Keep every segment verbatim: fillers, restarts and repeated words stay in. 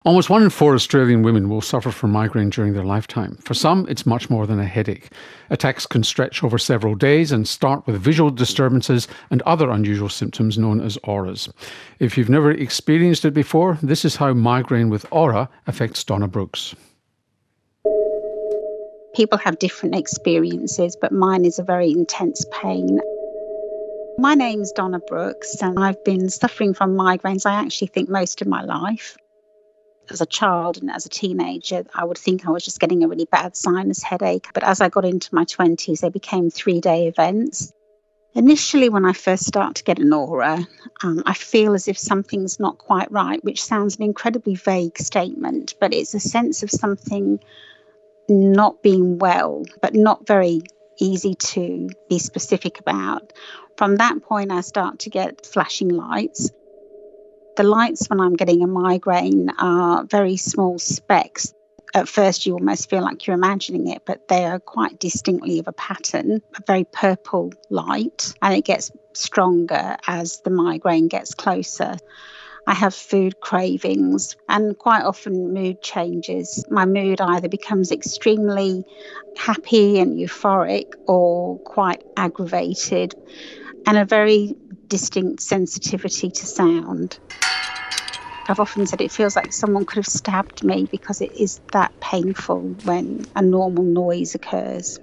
Almost one in four Australian women will suffer from migraine during their lifetime. For some, it's much more than a headache. Attacks can stretch over several days and start with visual disturbances and other unusual symptoms known as auras. If you've never experienced it before, this is how migraine with aura affects Donna Brooks. People have different experiences, but mine is a very intense pain. My name's Donna Brooks, and I've been suffering from migraines, I actually think, most of my life. As a child and as a teenager, I would think I was just getting a really bad sinus headache. But as I got into my twenties, they became three-day events. Initially, when I first start to get an aura, um, I feel as if something's not quite right, which sounds an incredibly vague statement, but it's a sense of something not being well, but not very easy to be specific about. From that point, I start to get flashing lights. The lights when I'm getting a migraine are very small specks. At first, you almost feel like you're imagining it, but they are quite distinctly of a pattern, a very purple light, and it gets stronger as the migraine gets closer. I have food cravings and quite often mood changes. My mood either becomes extremely happy and euphoric or quite aggravated, and a very distinct sensitivity to sound. I've often said it feels like someone could have stabbed me because it is that painful when a normal noise occurs.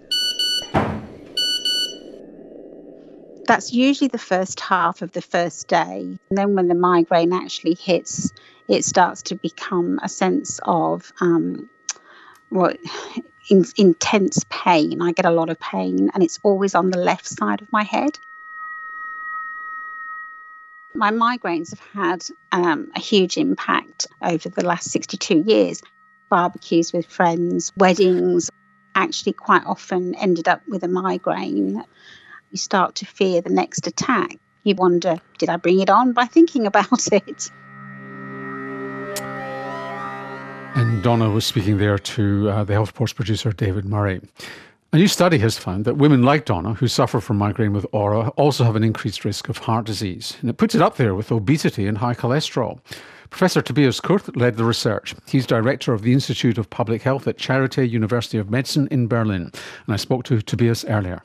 That's usually the first half of the first day. And then when the migraine actually hits, it starts to become a sense of um, what in, intense pain. I get a lot of pain, and it's always on the left side of my head. My migraines have had um, a huge impact over the last sixty-two years. Barbecues with friends, weddings, actually quite often ended up with a migraine. You start to fear the next attack. You wonder, did I bring it on by thinking about it? And Donna was speaking there to uh, the Health Report's producer, David Murray. A new study has found that women like Donna, who suffer from migraine with aura, also have an increased risk of heart disease. And it puts it up there with obesity and high cholesterol. Professor Tobias Kurth led the research. He's director of the Institute of Public Health at Charité University of Medicine in Berlin. And I spoke to Tobias earlier.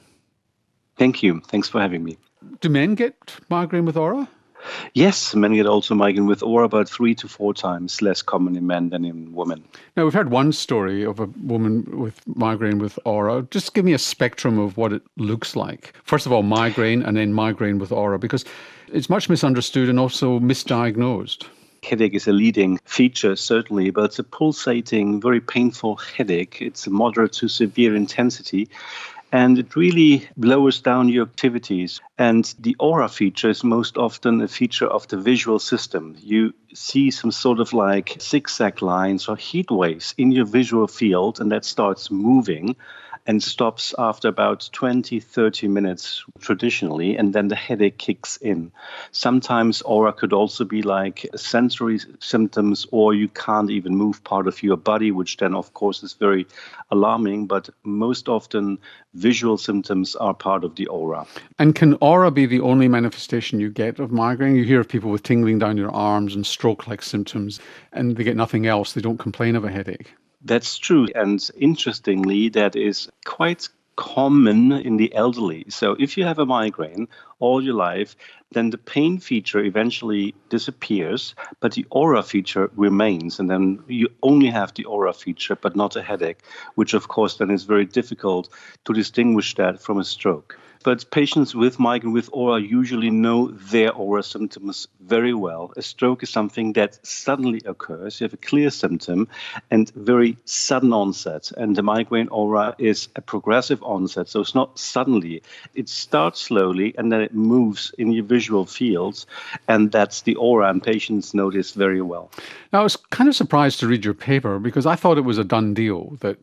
Thank you. Thanks for having me. Do men get migraine with aura? Yes, men get also migraine with aura, about three to four times less common in men than in women. Now, we've heard one story of a woman with migraine with aura. Just give me a spectrum of what it looks like. First of all, migraine, and then migraine with aura, because it's much misunderstood and also misdiagnosed. Headache is a leading feature, certainly, but it's a pulsating, very painful headache. It's a moderate to severe intensity. And it really lowers down your activities. And the aura feature is most often a feature of the visual system. You see some sort of like zigzag lines or heat waves in your visual field, and that starts moving and stops after about twenty, thirty minutes traditionally, and then the headache kicks in. Sometimes aura could also be like sensory symptoms, or you can't even move part of your body, which then of course is very alarming, but most often visual symptoms are part of the aura. And can aura be the only manifestation you get of migraine? You hear of people with tingling down your arms and stroke-like symptoms, and they get nothing else. They don't complain of a headache. That's true. And interestingly, that is quite common in the elderly. So if you have a migraine all your life, then the pain feature eventually disappears, but the aura feature remains. And then you only have the aura feature, but not a headache, which of course then is very difficult to distinguish that from a stroke. But patients with migraine with aura usually know their aura symptoms very well. A stroke is something that suddenly occurs. You have a clear symptom and very sudden onset. And the migraine aura is a progressive onset. So it's not suddenly. It starts slowly and then it moves in your visual fields. And that's the aura, and patients know this very well. Now, I was kind of surprised to read your paper because I thought it was a done deal that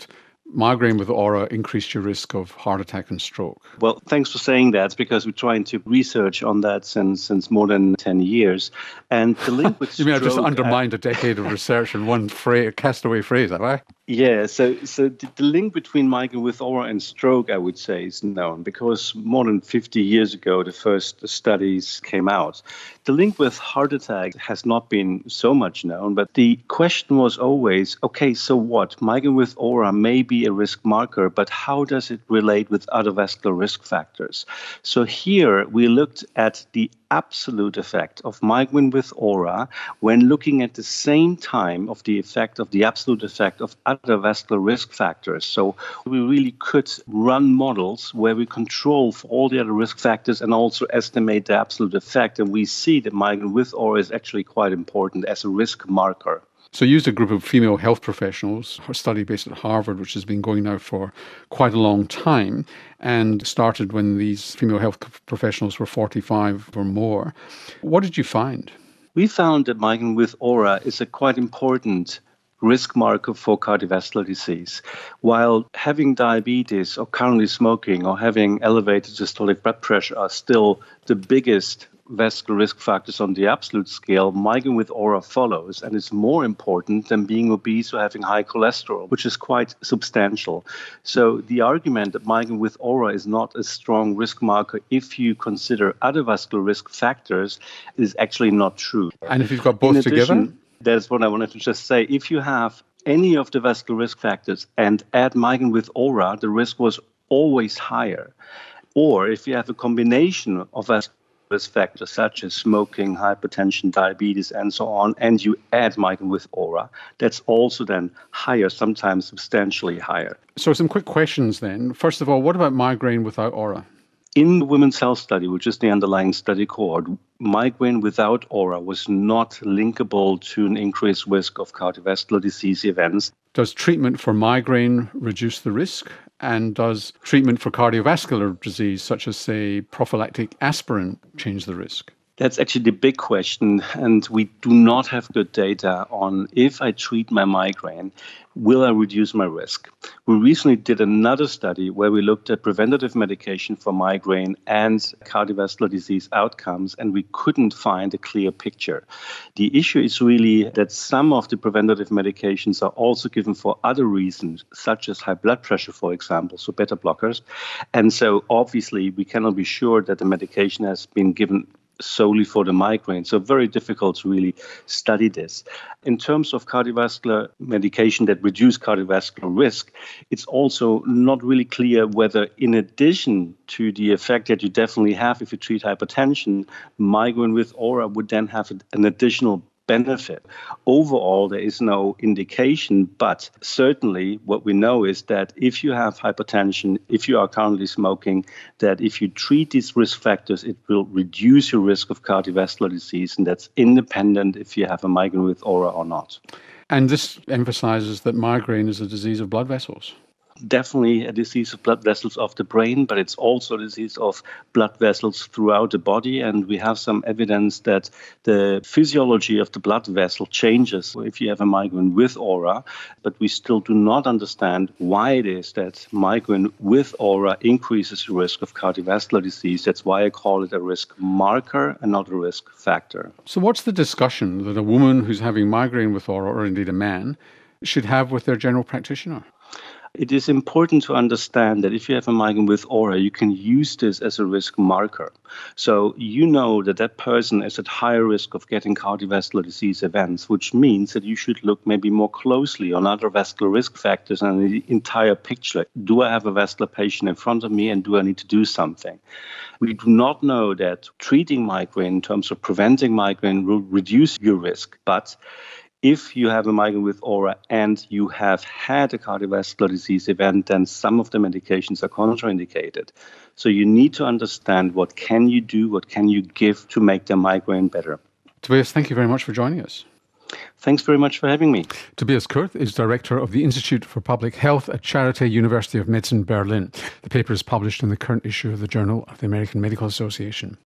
migraine with aura increased your risk of heart attack and stroke? Well, thanks for saying that, because we're trying to research on that since since more than ten years. And the link with You mean stroke... I've just undermined a decade of research in one phrase, castaway phrase, have I? Yeah, so so the, the link between migraine with aura and stroke, I would say, is known, because more than fifty years ago, the first studies came out. The link with heart attack has not been so much known, but the question was always, okay, so what? Migraine with aura may be a risk marker, but how does it relate with other vascular risk factors? So here we looked at the absolute effect of migraine with aura when looking at the same time of the effect of the absolute effect of other vascular risk factors. So we really could run models where we control for all the other risk factors and also estimate the absolute effect. And we see that migraine with aura is actually quite important as a risk marker. So you used a group of female health professionals, a study based at Harvard, which has been going now for quite a long time, and started when these female health professionals were forty-five or more. What did you find? We found that migraine with aura is a quite important risk marker for cardiovascular disease. While having diabetes or currently smoking or having elevated systolic blood pressure are still the biggest vascular risk factors on the absolute scale, migraine with aura follows, and it's more important than being obese or having high cholesterol, which is quite substantial. So the argument that migraine with aura is not a strong risk marker if you consider other vascular risk factors is actually not true. And if you've got both In addition, together? That's what I wanted to just say. If you have any of the vascular risk factors and add migraine with aura, the risk was always higher. Or if you have a combination of vascular risk factors such as smoking, hypertension, diabetes, and so on, and you add migraine with aura, that's also then higher, sometimes substantially higher. So some quick questions then. First of all, what about migraine without aura? In the women's health study, which is the underlying study cohort, migraine without aura was not linkable to an increased risk of cardiovascular disease events. Does treatment for migraine reduce the risk? And does treatment for cardiovascular disease, such as, say, prophylactic aspirin, change the risk? That's actually the big question, and we do not have good data on if I treat my migraine, will I reduce my risk? We recently did another study where we looked at preventative medication for migraine and cardiovascular disease outcomes, and we couldn't find a clear picture. The issue is really that some of the preventative medications are also given for other reasons, such as high blood pressure, for example, so beta blockers. And so obviously we cannot be sure that the medication has been given solely for the migraine. So very difficult to really study this. In terms of cardiovascular medication that reduce cardiovascular risk, it's also not really clear whether, in addition to the effect that you definitely have if you treat hypertension, migraine with aura would then have an additional benefit. Overall, there is no indication, but certainly what we know is that if you have hypertension, if you are currently smoking, that if you treat these risk factors, it will reduce your risk of cardiovascular disease, and that's independent if you have a migraine with aura or not. And this emphasises that migraine is a disease of blood vessels. Definitely a disease of blood vessels of the brain, but it's also a disease of blood vessels throughout the body. And we have some evidence that the physiology of the blood vessel changes if you have a migraine with aura, but we still do not understand why it is that migraine with aura increases the risk of cardiovascular disease. That's why I call it a risk marker and not a risk factor. So what's the discussion that a woman who's having migraine with aura, or indeed a man, should have with their general practitioner? It is important to understand that if you have a migraine with aura, you can use this as a risk marker. So you know that that person is at higher risk of getting cardiovascular disease events, which means that you should look maybe more closely on other vascular risk factors and the entire picture. Do I have a vascular patient in front of me, and do I need to do something? We do not know that treating migraine in terms of preventing migraine will reduce your risk, but if you have a migraine with aura and you have had a cardiovascular disease event, then some of the medications are contraindicated. So you need to understand what can you do, what can you give to make the migraine better. Tobias, thank you very much for joining us. Thanks very much for having me. Tobias Kurth is Director of the Institute for Public Health at Charité University of Medicine, Berlin. The paper is published in the current issue of the Journal of the American Medical Association.